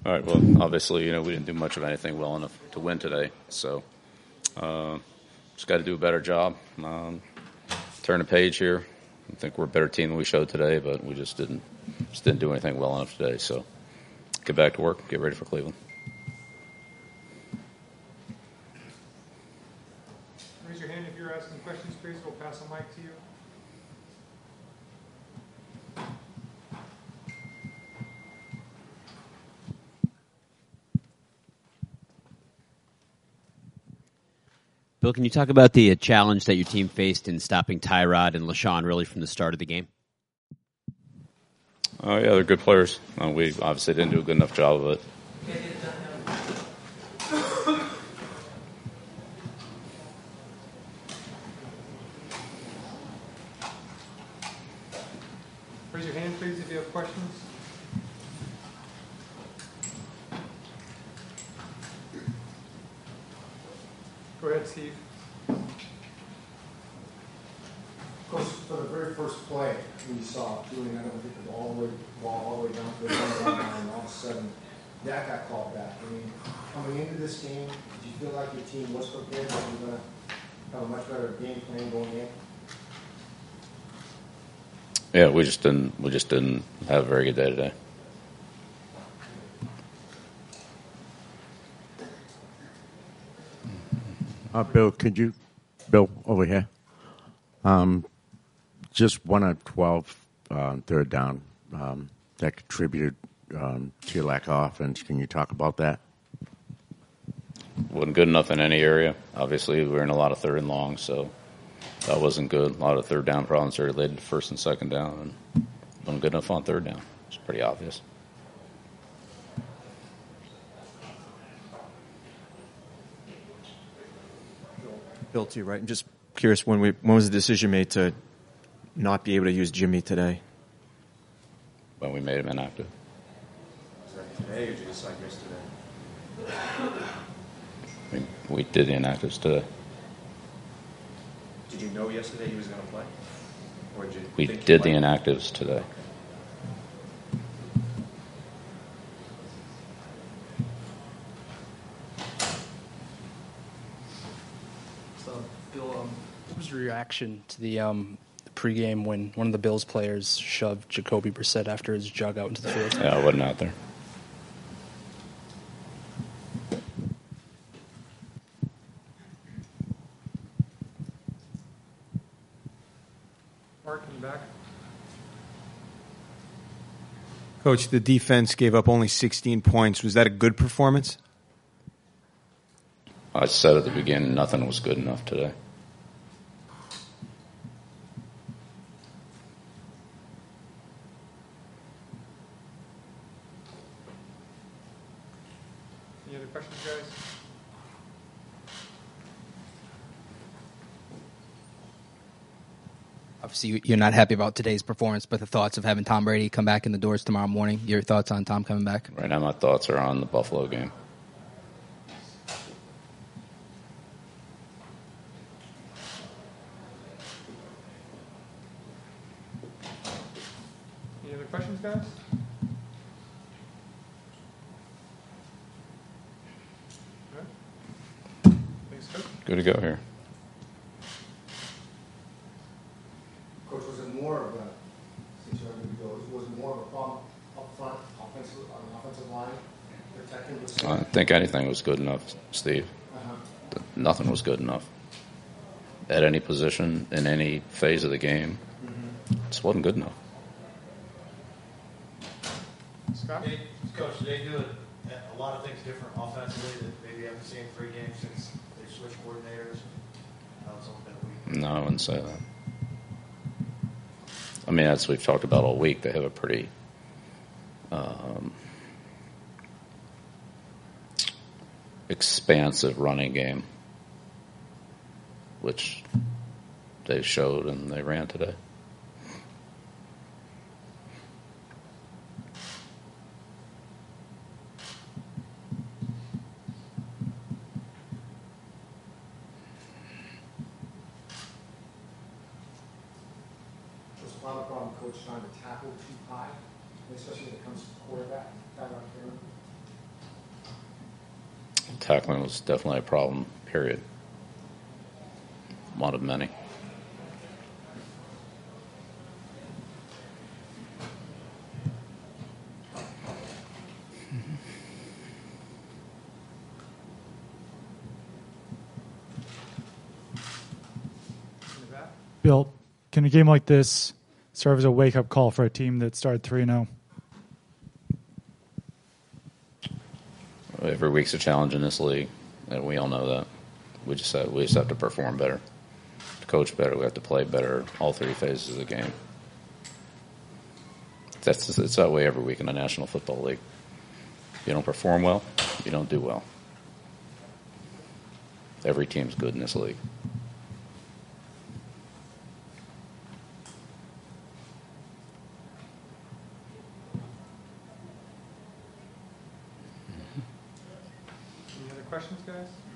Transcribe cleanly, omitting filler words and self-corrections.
All right. Well, obviously, we didn't do much of anything well enough to win today. So, just got to do a better job. Turn the page here. I think we're a better team than we showed today, but we just didn't do anything well enough today. So, get back to work. Get ready for Cleveland. Raise your hand if you're asking questions, please. We'll pass the mic to you. Bill, can you talk about the challenge that your team faced in stopping Tyrod and LaShawn really from the start of the game? Yeah, they're good players. We obviously didn't do a good enough job of it. Raise your hand, please, if you have questions. Go ahead, Steve. Coach, for the very first play, when you saw Julian Edelman hit the ball all the way down to the line, and all of a sudden, that got called back. I mean, coming into this game, did you feel like your team was prepared that you were going to have a much better game plan going in? Yeah, we just didn't have a very good day today. Bill, over here. Just 1 of 12 third down that contributed to your lack of offense. Can you talk about that? Wasn't good enough in any area. Obviously, we were in a lot of third and long, so that wasn't good. A lot of third down problems are related to first and second down, and wasn't good enough on third down. It's pretty obvious. Bill, to you, right? I'm just curious, when was the decision made to not be able to use Jimmy today? When we made him inactive. Was that today, or did you decide yesterday? We did the inactives today. Did you know yesterday he was going to play? Or did you We think did the inactives today. So, Bill, what was your reaction to the pregame when one of the Bills players shoved Jacoby Brissett after his jog out into the field? Yeah, I wasn't out there. Mark in the back. Coach, the defense gave up only 16 points. Was that a good performance? I said at the beginning, nothing was good enough today. Any other questions, guys? Obviously, you're not happy about today's performance, but the thoughts of having Tom Brady come back in the doors tomorrow morning, your thoughts on Tom coming back? Right now, my thoughts are on the Buffalo game. Any other questions, guys? All right. Thanks, Coach. Good to go here. Coach, was it more of a, since you're going to go, was it more of a problem up front, on the offensive line, protecting the I don't think anything was good enough, Steve. Nothing was good enough. At any position, in any phase of the game, just wasn't good enough. Scott? Coach, they do a lot of things different offensively that maybe you haven't seen in 3 games since they switched coordinators. No, I wouldn't say that. I mean, as we've talked about all week, they have a pretty expansive running game, which they showed and they ran today. Was part of the problem, Coach, trying to tackle too high, especially when it comes to quarterback, Tyrod Taylor? tackling was definitely a problem, period. One of many. Bill, can a game like this serve as a wake-up call for a team that started 3-0? Every week's a challenge in this league, and we all know that. We just have to perform better, to coach better. We have to play better, all three phases of the game. It's that way every week in the National Football League. If you don't perform well, you don't do well. Every team's good in this league. Any other questions, guys?